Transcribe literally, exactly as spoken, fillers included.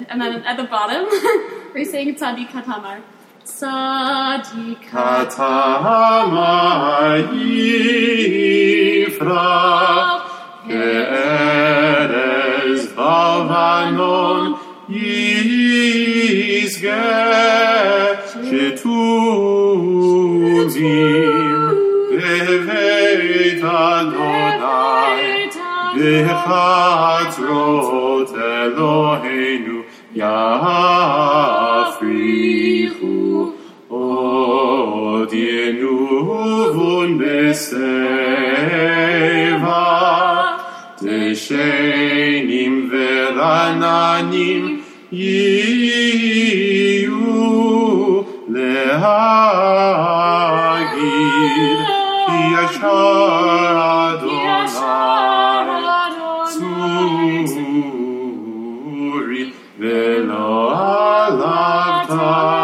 And then at the bottom, we're saying Tzadi Katamar. Tzadi Katamar Yifra Ke'erez Bavanon Yizgeh Shetudim Beveit Adonai Bechatzrot Eloheinu Yafrichu Od Yenuvun Beseva Teshenim Verananim Yiyu Lehagir Ki Yashar Adonai Tzuri Velo Alav